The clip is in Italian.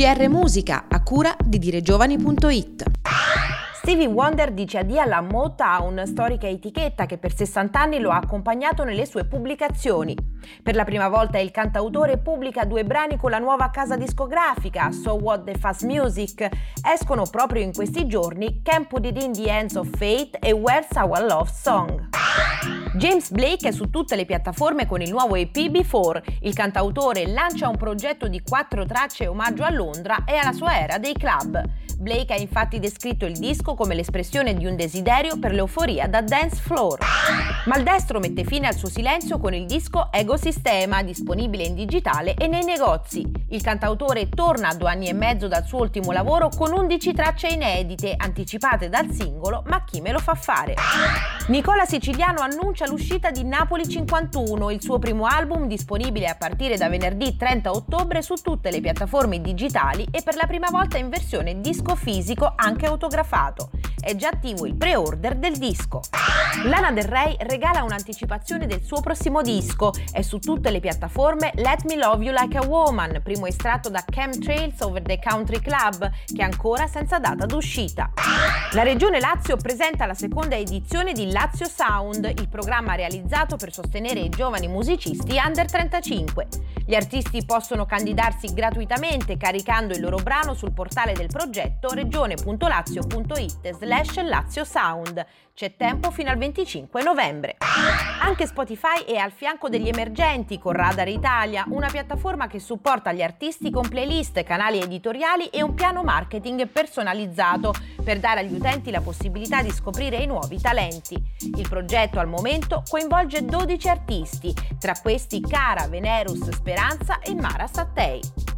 GR Musica, a cura di diregiovani.it. Stevie Wonder dice addio alla Motown, storica etichetta che per 60 anni lo ha accompagnato nelle sue pubblicazioni. Per la prima volta il cantautore pubblica 2 brani con la nuova casa discografica, So What the Fast Music. Escono proprio in questi giorni Can't Put It in the Hands of Fate e Where's Our Love Song. James Blake è su tutte le piattaforme con il nuovo EP Before. Il cantautore lancia un progetto di 4 tracce omaggio a Londra e alla sua era dei club. Blake ha infatti descritto il disco come l'espressione di un desiderio per l'euforia da dance floor. Maldestro mette fine al suo silenzio con il disco Ecosistema, disponibile in digitale e nei negozi. Il cantautore torna a 2 anni e mezzo dal suo ultimo lavoro con 11 tracce inedite, anticipate dal singolo Ma chi me lo fa fare? Nicola Siciliano annuncia l'uscita di Napoli 51, il suo primo album disponibile a partire da venerdì 30 ottobre su tutte le piattaforme digitali e per la prima volta in versione disco fisico anche autografato. È già attivo il pre-order del disco. Lana Del Rey regala un'anticipazione del suo prossimo disco. È su tutte le piattaforme Let Me Love You Like a Woman, primo estratto da Chemtrails Over the Country Club, che è ancora senza data d'uscita. La Regione Lazio presenta la seconda edizione di Lazio Sound, il programma realizzato per sostenere i giovani musicisti under 35. Gli artisti possono candidarsi gratuitamente caricando il loro brano sul portale del progetto regione.lazio.it/Lazio Sound. C'è tempo fino al 25 novembre. Anche Spotify è al fianco degli emergenti con Radar Italia, una piattaforma che supporta gli artisti con playlist, canali editoriali e un piano marketing personalizzato per dare agli utenti la possibilità di scoprire i nuovi talenti. Il progetto al momento coinvolge 12 artisti, tra questi Cara, Venerus, Speranza e Mara Sattei.